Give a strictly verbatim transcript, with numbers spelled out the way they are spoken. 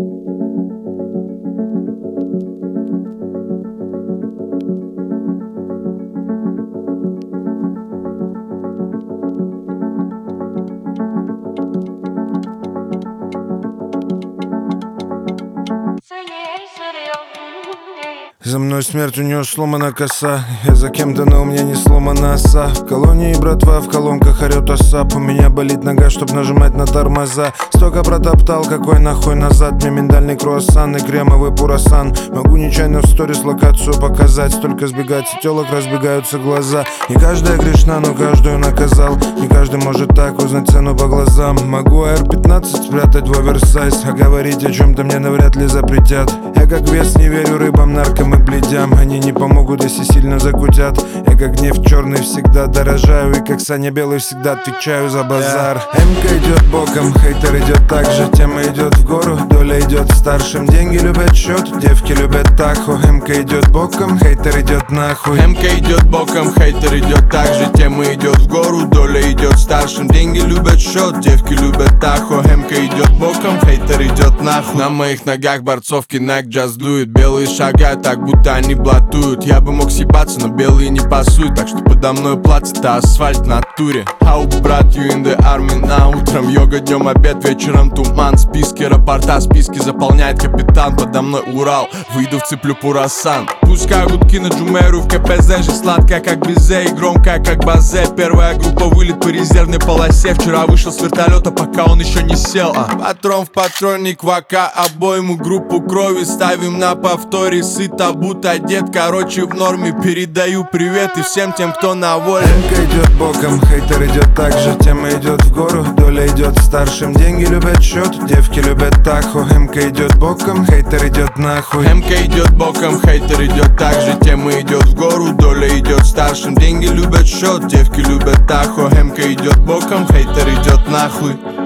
За мной смерть, у нее сломана коса. Я за кем-то, но у меня не сломана оса. В колонии братва, в колонках орет осап. У меня болит нога, чтоб нажимать на тормоза. Столько протоптал, какой нахуй назад. Мне миндальный круассан и кремовый пурасан. Могу нечаянно в сторис локацию показать. Столько сбегать, и телок разбегаются глаза. Не каждая грешна, но каждую наказал. Не каждый может так узнать цену по глазам. Могу эр пятнадцать спрятать в оверсайз, а говорить о чем-то мне навряд ли запретят. Я как вес не верю рыбам, наркам и бледям. Они не помогут, если сильно закутят. Я как нефть черный всегда дорожаю. И как Саня Белый всегда отвечаю за базар. Эмка идет боком, хейтер идет так же. Тема идет в гору, доля идет старшим. Деньги любят счет, девки любят таху. Эмка идет боком, хейтер идет нахуй. Эмка идет боком, хейтер идет так же. Тема идет в гору, доля идет старшим. Деньги любят счет, девки любят таху. Эмка идет боком, хейтер идет нахуй. На моих ногах борцовки Nike джаз дует. Белые шагают так, будто они блатуют. Я бы мог съебаться, но белые не пасуют. Так что подо мной плацет-то асфальт в натуре. Ау, брат, you in the army на утром. Йога днем, обед, вечером туман. Списки рапорта, списки заполняет капитан. Подо мной Урал, выйду вцеплю пурасан. Пускай гудки на Джумеру в ка пэ зэ. Жизнь сладкая, как безе, и громкая, как базе. Первая группа вылет по резервной полосе. Вчера вышел с вертолета, пока он еще не сел. а. Патрон в патронник, вака, обойму, группу крови ставим на повторе. Сыто, будто одет, короче в норме. Передаю привет и всем тем, кто на воле. Эмка идет боком, хейтер идет так же. Тема идет в гору, доля идет старшим. Деньги любят счет, девки любят таху. Эмка идет боком, хейтер идет нахуй. Эмка идет боком, хейтер идет так же. Тема идет в гору, доля идет старшим. Деньги любят счет, девки любят таху. Эмка идет боком, хейтер идет нахуй.